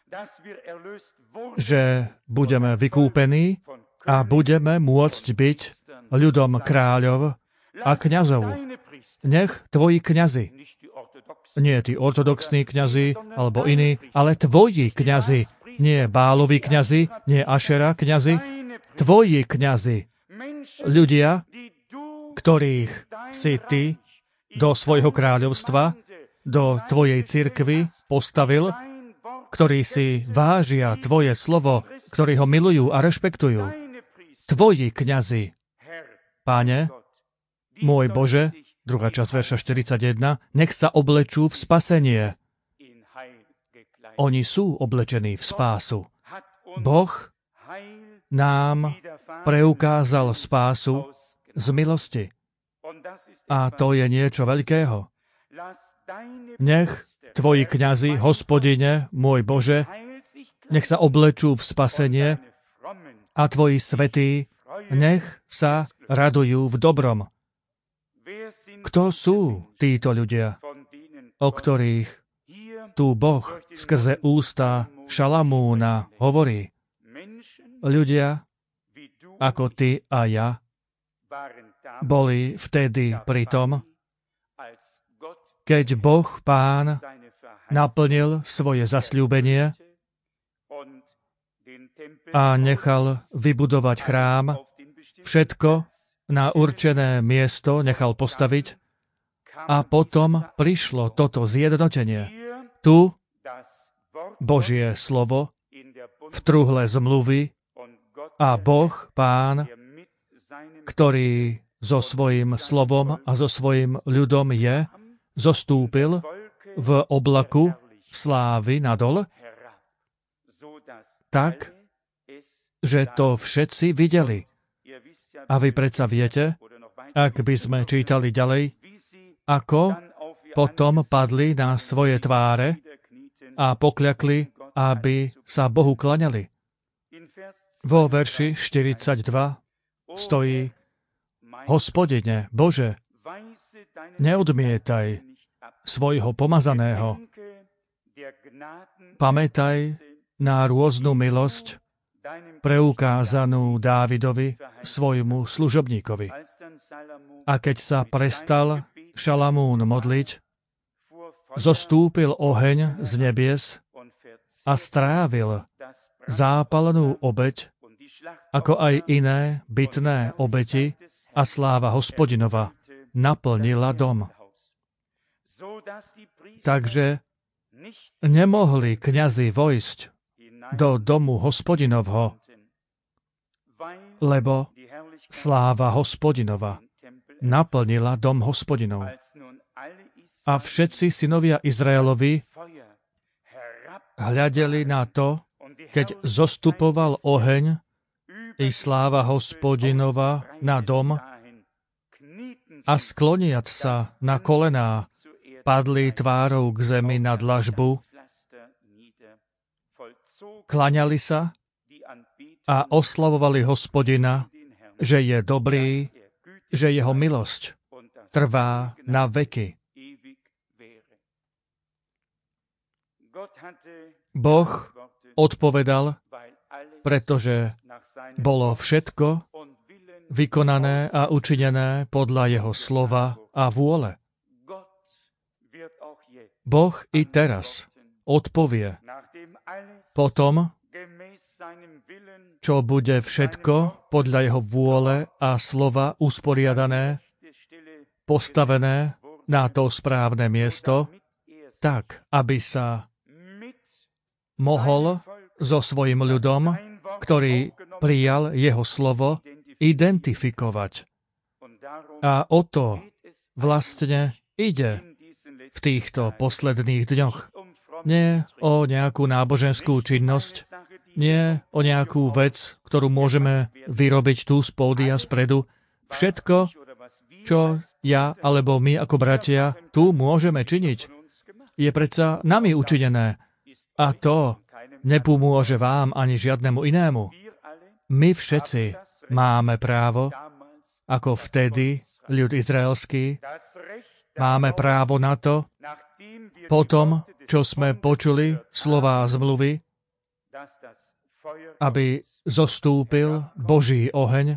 že budeme vykúpení a budeme môcť byť ľudom kráľov a kňazov. Nech tvoji kňazi, nie tí ortodoxní kňazi alebo iní, ale tvoji kňazi, nie Bálovi kňazi, nie Ašera kňazi, tvoji kňazi, ľudia, ktorých si ty do svojho kráľovstva, do tvojej cirkvi postavil, ktorí si vážia tvoje slovo, ktorí ho milujú a rešpektujú. Tvoji kňazi, Páne, môj Bože, druhá časť verša 41, nech sa oblečú v spasenie. Oni sú oblečení v spásu. Boh nám preukázal spásu z milosti. A to je niečo veľkého. Nech tvoji kňazi, Hospodine, môj Bože, nech sa oblečú v spasenie a tvoji svätí nech sa radujú v dobrom. Kto sú títo ľudia, o ktorých tu Boh skrze ústa Šalamúna hovorí? Ľudia ako ty a ja boli vtedy pri tom, keď Boh Pán naplnil svoje zasľúbenie a nechal vybudovať chrám, všetko na určené miesto nechal postaviť a potom prišlo toto zjednotenie. Tu Božie slovo v truhle zmluvy a Boh Pán, ktorý so svojím slovom a so svojím ľudom je, zostúpil v oblaku slávy nadol, tak, že to všetci videli. A vy predsa viete, ak by sme čítali ďalej, ako potom padli na svoje tváre a pokľakli, aby sa Bohu klaňali. Vo verši 42 stojí: Hospodine, Bože, neodmietaj svojho pomazaného. Pamätaj na rôznu milosť preukázanú Dávidovi, svojmu služobníkovi. A keď sa prestal Šalamún modliť, zostúpil oheň z nebies a strávil zápalenú obeť, ako aj iné bitné obeti, a sláva Hospodinova naplnila dom. Takže nemohli kňazi vojsť do domu Hospodinovho, lebo sláva Hospodinova naplnila dom Hospodinov. A všetci synovia Izraelovi hľadeli na to, keď zostupoval oheň i sláva Hospodinova na dom, a skloniac sa na kolená padli tvárou k zemi na dlažbu, klaňali sa a oslavovali Hospodina, že je dobrý, že jeho milosť trvá na veky. Boh odpovedal, pretože bolo všetko vykonané a učinené podľa jeho slova a vôle. Boh i teraz odpovie po tom, čo bude všetko podľa jeho vôle a slova usporiadané, postavené na to správne miesto, tak, aby sa mohol so svojím ľudom, ktorý prijal jeho slovo, identifikovať. A o to vlastne ide v týchto posledných dňoch. Nie o nejakú náboženskú činnosť, nie o nejakú vec, ktorú môžeme vyrobiť tu z pódia spredu. Všetko, čo ja alebo my ako bratia tu môžeme činiť, je predsa nami učinené. A to nepomôže vám ani žiadnemu inému. My všetci máme právo, ako vtedy ľud izraelský, máme právo na to, po tom, čo sme počuli slová zmluvy, aby zostúpil Boží oheň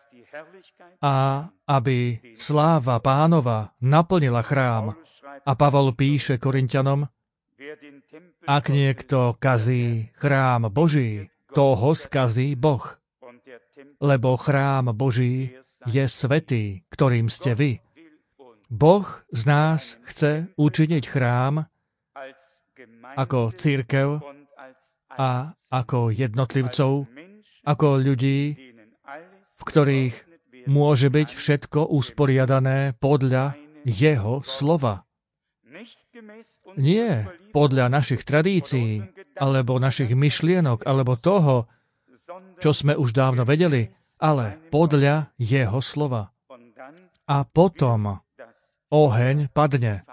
a aby sláva Pánova naplnila chrám. A Pavol píše Korinťanom, ak niekto kazí chrám Boží, toho skazí Boh. Lebo chrám Boží je svätý, ktorým ste vy. Boh z nás chce učiniť chrám ako cirkev a ako jednotlivcov, ako ľudí, v ktorých môže byť všetko usporiadané podľa jeho slova. Nie podľa našich tradícií, alebo našich myšlienok, alebo toho, čo sme už dávno vedeli, ale podľa jeho slova. A potom oheň padne.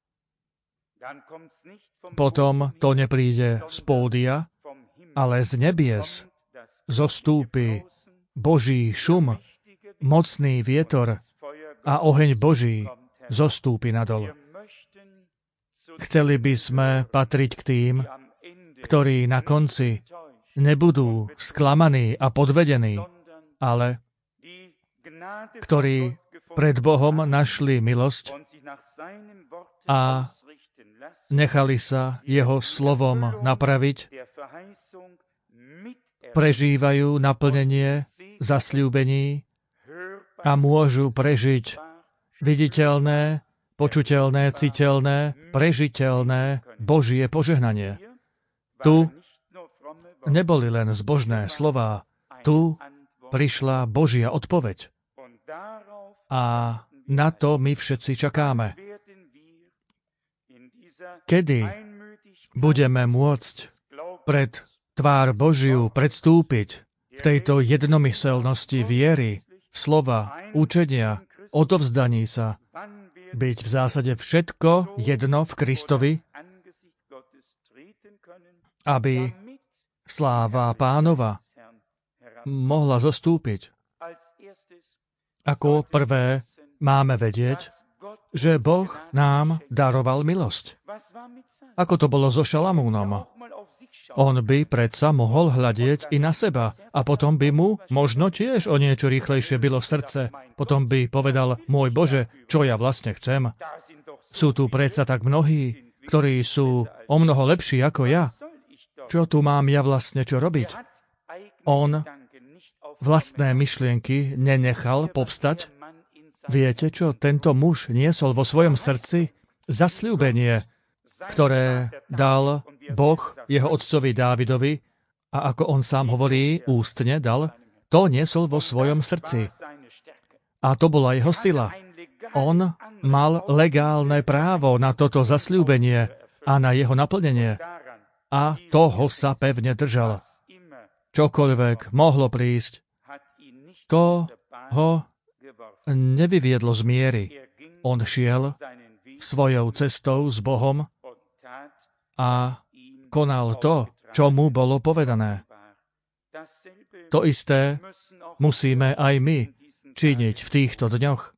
Potom to nepríde z pódia, ale z nebies zostúpi Boží šum, mocný vietor a oheň Boží zostúpi nadol. Chceli by sme patriť k tým, ktorí na konci nebudú sklamaní a podvedení, ale ktorí pred Bohom našli milosť a nechali sa jeho slovom napraviť, prežívajú naplnenie zasľúbení a môžu prežiť viditeľné, počuteľné, citeľné, prežiteľné Božie požehnanie. Tu neboli len zbožné slová, tu prišla Božia odpoveď. A na to my všetci čakáme. Kedy budeme môcť pred tvár Božiu predstúpiť v tejto jednomyselnosti viery, slova, učenia, odovzdaní sa, byť v zásade všetko jedno v Kristovi, aby sláva Pánova mohla zostúpiť. Ako prvé máme vedieť, že Boh nám daroval milosť. Ako to bolo so Šalamúnom? On by predsa mohol hľadieť i na seba a potom by mu možno tiež o niečo rýchlejšie bylo srdce. Potom by povedal, môj Bože, čo ja vlastne chcem? Sú tu predsa tak mnohí, ktorí sú o mnoho lepší ako ja. Čo tu mám ja vlastne čo robiť? On vlastné myšlienky nenechal povstať. Viete, čo tento muž niesol vo svojom srdci? Zasľúbenie, ktoré dal Boh jeho otcovi Dávidovi a ako on sám hovorí, ústne dal, to niesol vo svojom srdci. A to bola jeho sila. On mal legálne právo na toto zasľúbenie a na jeho naplnenie. A toho sa pevne držal. Čokoľvek mohlo prísť, to ho nevyviedlo z miery. On šiel svojou cestou s Bohom a konal to, čo mu bolo povedané. To isté musíme aj my činiť v týchto dňoch.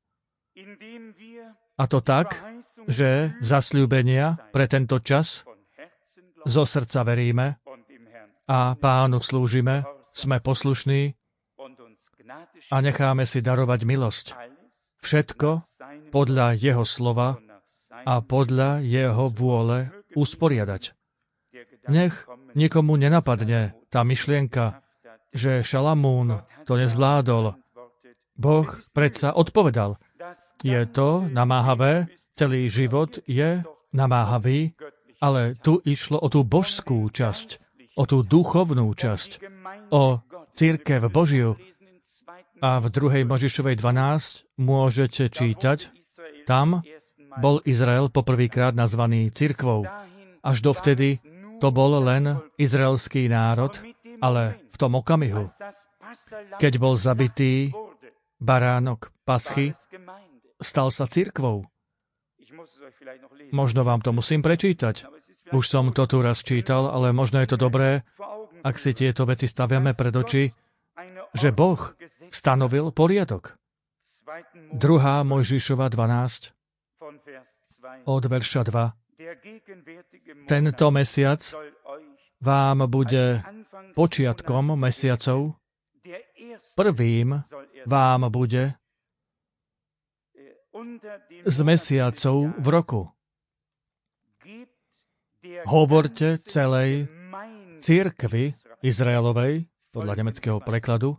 A to tak, že zasľúbenia pre tento čas zo srdca veríme a Pánu slúžime, sme poslušní a necháme si darovať milosť. Všetko podľa jeho slova a podľa jeho vôle usporiadať. Nech nikomu nenapadne tá myšlienka, že Šalamún to nezvládol. Boh predsa odpovedal. Je to namáhavé, celý život je namáhavý, ale tu išlo o tú božskú časť, o tú duchovnú časť, o cirkev Božiu. A v 2. Mojžišovej 12 môžete čítať, tam bol Izrael poprvýkrát nazvaný cirkvou. Až dovtedy to bol len izraelský národ, ale v tom okamihu, keď bol zabitý baránok Paschy, stal sa cirkvou. Možno vám to musím prečítať. Už som to tu raz čítal, ale možno je to dobré, ak si tieto veci staviame pred oči, že Boh stanovil poriadok. 2. Mojžišova 12 od verša 2. Tento mesiac vám bude počiatkom mesiacov, prvým vám bude z mesiacov v roku. Hovorte celej cirkvi Izraelovej, podľa nemeckého prekladu,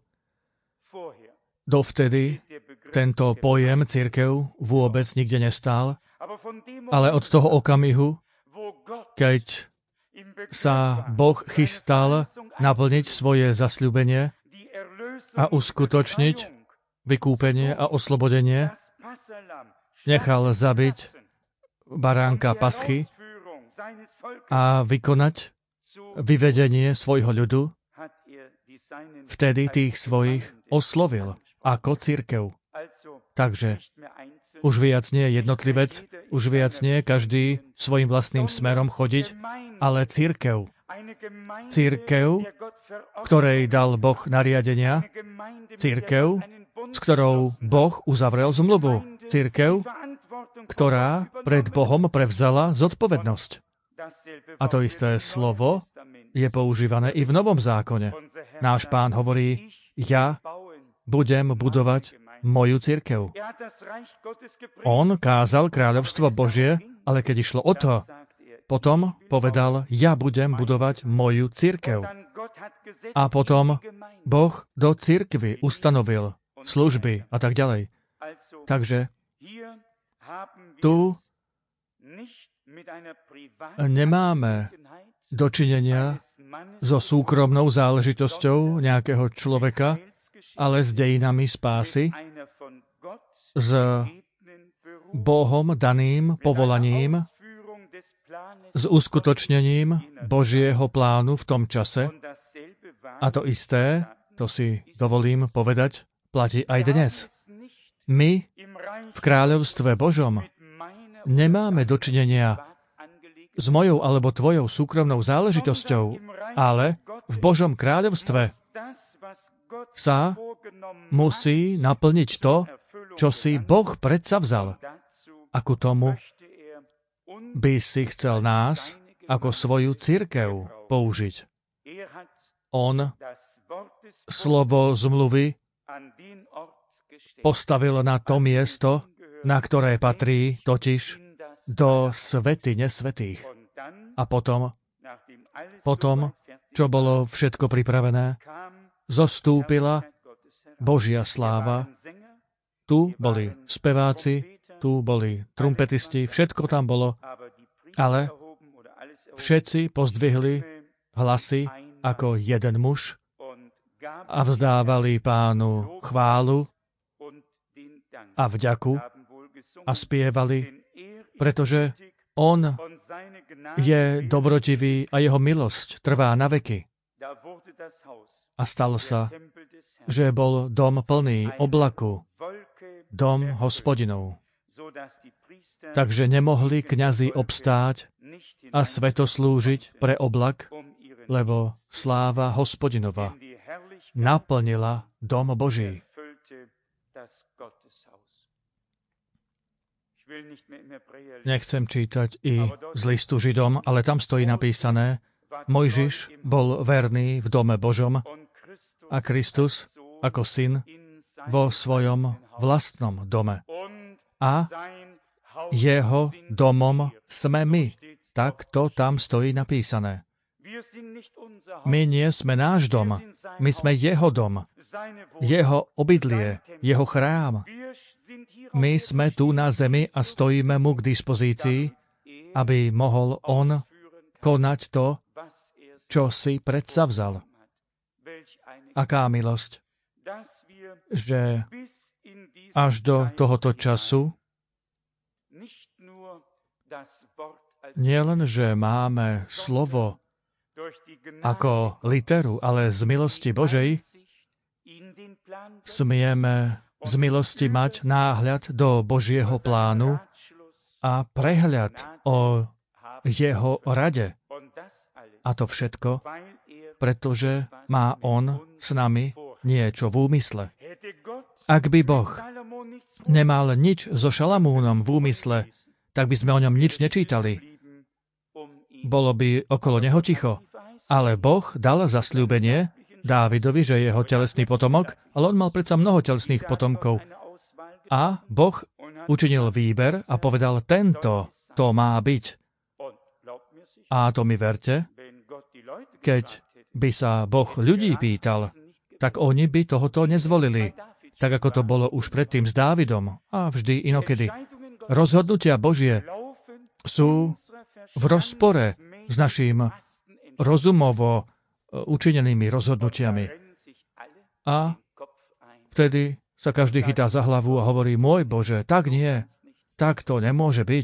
dovtedy tento pojem cirkev vôbec nikde nestál, ale od toho okamihu, keď sa Boh chystal naplniť svoje zasľúbenie a uskutočniť vykúpenie a oslobodenie, nechal zabiť baránka Paschy a vykonať vyvedenie svojho ľudu, vtedy tých svojich oslovil ako cirkev. Takže už viac nie jednotlivec, už viac nie každý svojim vlastným smerom chodiť, ale cirkev. Cirkev, ktorej dal Boh nariadenia, cirkev, s ktorou Boh uzavrel zmluvu. Cirkev, ktorá pred Bohom prevzala zodpovednosť. A to isté slovo je používané i v Novom zákone. Náš Pán hovorí, ja budem budovať moju cirkev. On kázal kráľovstvo Božie, ale keď išlo o to, potom povedal, ja budem budovať moju cirkev. A potom Boh do cirkvi ustanovil služby a tak ďalej. Takže tu nemáme dočinenia so súkromnou záležitosťou nejakého človeka, ale s dejinami spásy, s Bohom daným povolaním, s uskutočnením Božieho plánu v tom čase. A to isté, to si dovolím povedať, platí aj dnes. My v kráľovstve Božom nemáme dočinenia s mojou alebo tvojou súkromnou záležitosťou, ale v Božom kráľovstve sa musí naplniť to, čo si Boh predsavzal. A ku tomu by si chcel nás ako svoju cirkev použiť. On slovo zmluvy postavil na to miesto, na ktoré patrí, totiž do svätyne svätých. A potom, čo bolo všetko pripravené, zostúpila Božia sláva. Tu boli speváci, tu boli trumpetisti, všetko tam bolo, ale všetci pozdvihli hlasy ako jeden muž a vzdávali Pánu chválu a vďaku a spievali, pretože on je dobrotivý a jeho milosť trvá na veky. A stalo sa, že bol dom plný oblaku, dom Hospodinov. Takže nemohli kňazi obstáť a svetoslúžiť pre oblak, lebo sláva Hospodinova naplnila dom Boží. Nechcem čítať i z listu Židom, ale tam stojí napísané, Mojžiš bol verný v dome Božom a Kristus ako syn vo svojom vlastnom dome. A jeho domom sme my. Tak to tam stojí napísané. My nie sme náš dom, my sme jeho dom, jeho obydlie, jeho chrám. My sme tu na zemi a stojíme mu k dispozícii, aby mohol on konať to, čo si predsavzal. Aká milosť, že až do tohoto času nielen, že máme slovo ako literu, ale z milosti Božej smieme z milosti mať náhľad do Božieho plánu a prehľad o jeho rade. A to všetko, pretože má on s nami niečo v úmysle. Ak by Boh nemal nič so Šalamúnom v úmysle, tak by sme o ňom nič nečítali. Bolo by okolo neho ticho. Ale Boh dal zasľúbenie Dávidovi, že je jeho telesný potomok, ale on mal predsa mnoho telesných potomkov. A Boh učinil výber a povedal, tento to má byť. A to mi verte, keď by sa Boh ľudí pýtal, tak oni by tohoto nezvolili, tak ako to bolo už predtým s Dávidom a vždy inokedy. Rozhodnutia Božie sú v rozpore s naším rozumovo učinenými rozhodnutiami. A vtedy sa každý chytá za hlavu a hovorí, môj Bože, tak nie, tak to nemôže byť.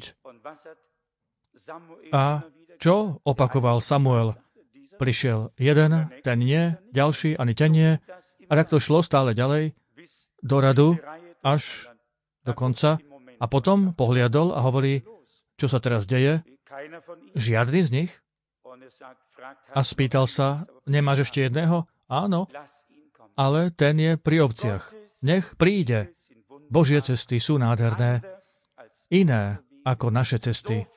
A čo opakoval Samuel? Prišiel jeden, ten nie, ďalší, ani ten nie. A tak to šlo stále ďalej, do radu, až do konca. A potom pohliadol a hovorí, čo sa teraz deje? Žiadny z nich? A spýtal sa, nemáš ešte jedného? Áno, ale ten je pri ovciach. Nech príde. Božie cesty sú nádherné, iné ako naše cesty.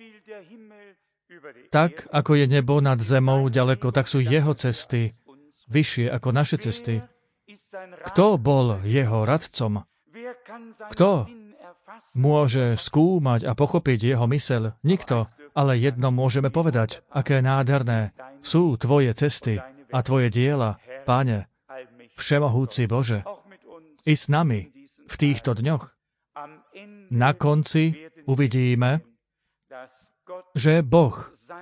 Tak, ako je nebo nad zemou ďaleko, tak sú jeho cesty vyššie ako naše cesty. Kto bol jeho radcom? Kto môže skúmať a pochopiť jeho myseľ? Nikto. Ale jedno môžeme povedať, aké nádherné sú tvoje cesty a tvoje diela, Páne, všemohúci Bože. I s nami v týchto dňoch. Na konci uvidíme, že Boh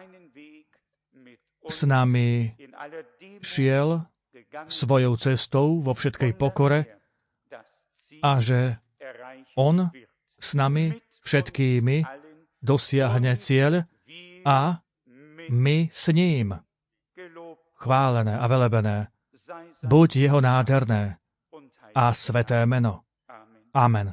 s nami šiel svojou cestou vo všetkej pokore a že on s nami všetkými dosiahne cieľ a my s ním. Chválené a velebené buď jeho nádherné a sveté meno. Amen.